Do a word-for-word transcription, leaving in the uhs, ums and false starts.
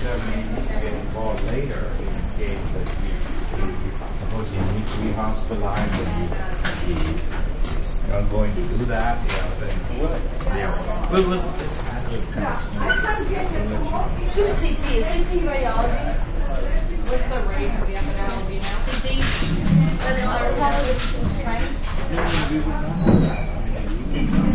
that we need to get involved later in case that you, you, you suppose you need to be hospitalized and you, he's, he's not going to do that, you know, then what? Yeah. We'll, we'll just handle it kind of smoothly. Who's C T? Is C T radiology? What's the rate of the epidemiology now? C T? And then are probably with constraints? Yeah, we would not have that. I mean,